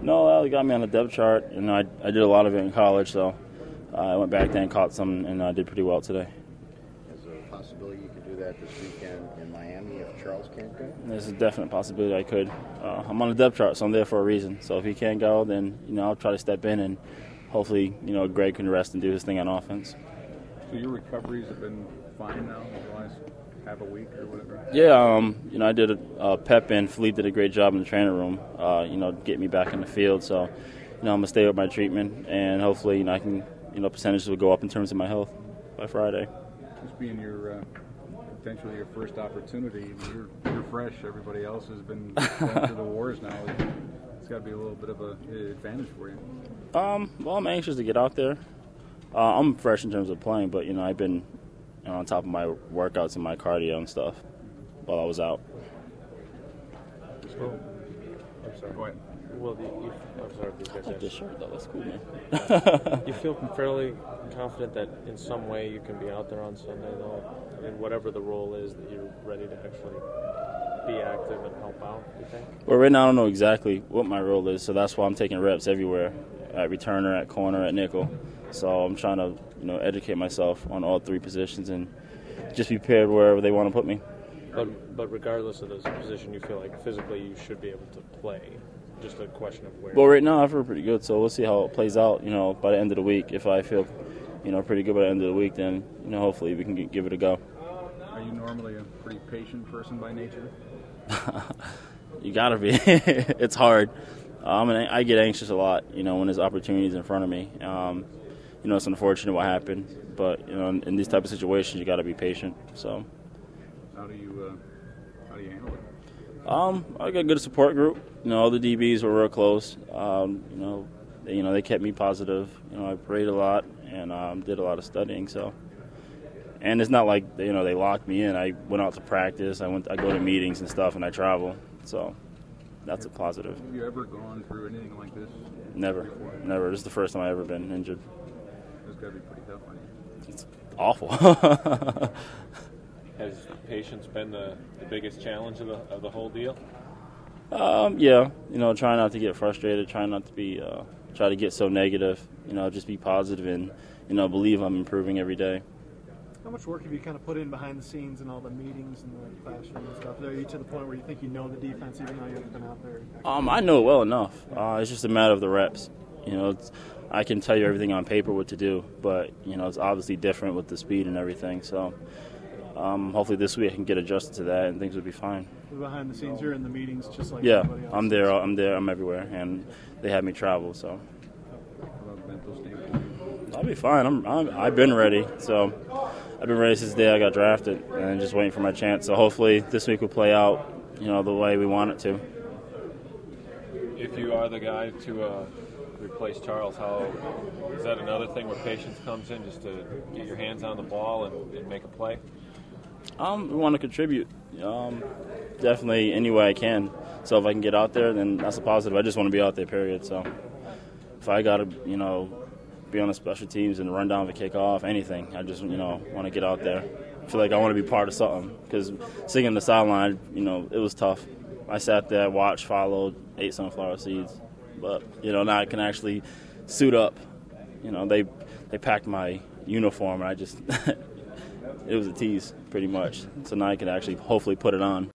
No, they got me on the depth chart, and I did a lot of it in college, so I went back there and caught some, and I did pretty well today. Is there a possibility you could do that this weekend in Miami if Charles can't go? There's a definite possibility I could. I'm on the depth chart, so I'm there for a reason. So if he can't go, then I'll try to step in, and hopefully Greg can rest and do his thing on offense. So your recoveries have been fine now in the last half a week or whatever? Yeah, I did a pep in. Philippe did a great job in the training room, get me back in the field. So, I'm going to stay with my treatment, and hopefully, I can, percentages will go up in terms of my health by Friday. This being your potentially your first opportunity, you're fresh. Everybody else has been going through the wars now. It's got to be a little bit of an advantage for you. Well, I'm anxious to get out there. I'm fresh in terms of playing, but I've been on top of my workouts and my cardio and stuff while I was out. Well, I'm sorry. Go ahead. Well, I'm sorry if these guys I like this shirt, though. That's cool, man. You feel fairly confident that in some way you can be out there on Sunday, though, and whatever the role is, that you're ready to actually be active and help out, you think? Well, right now I don't know exactly what my role is, so that's why I'm taking reps everywhere, at returner, at corner, at nickel. So I'm trying to, educate myself on all three positions and just be prepared wherever they want to put me. But regardless of the position, you feel like physically you should be able to play. Just a question of where. Well, right now I feel pretty good, so we'll see how it plays out. By the end of the week, if I feel, pretty good by the end of the week, then hopefully we can give it a go. Are you normally a pretty patient person by nature? You gotta be. It's hard. I get anxious a lot, when there's opportunities in front of me. It's unfortunate what happened, but in these type of situations, you gotta be patient. So. How do you handle it? I got a good support group. All the DBs were real close. They kept me positive. I prayed a lot and did a lot of studying. So, and it's not like they locked me in. I went out to practice. I go to meetings and stuff, and I travel. So, that's a positive. Have you ever gone through anything like this? Never. This is the first time I've ever been injured. It's got to be pretty tough on you. It's awful. Has patience been the biggest challenge of the whole deal? Yeah. Try not to get frustrated. Try not to be try to get so negative. Just be positive and believe I'm improving every day. How much work have you kind of put in behind the scenes and all the meetings and the classroom and stuff? Are you to the point where you think you know the defense even though you haven't been out there? I know it well enough. It's just a matter of the reps. I can tell you everything on paper what to do, but it's obviously different with the speed and everything. So. Hopefully this week I can get adjusted to that and things will be fine. Behind the scenes, you're in the meetings just like everybody else. I'm there, I'm everywhere, and they have me travel, so. I'll be fine. I've been ready, so I've been ready since the day I got drafted and just waiting for my chance. So hopefully this week will play out, the way we want it to. If you are the guy to replace Charles, how is that another thing where patience comes in, just to get your hands on the ball and make a play? We want to contribute, definitely any way I can. So if I can get out there, then that's a positive. I just want to be out there, period. So if I got to, be on the special teams and run down the kickoff, anything, I just, want to get out there. I feel like I want to be part of something because sitting on the sideline, it was tough. I sat there, watched, followed, ate sunflower seeds. But, now I can actually suit up. They packed my uniform, and I just – it was a tease, pretty much. So now I can actually hopefully put it on.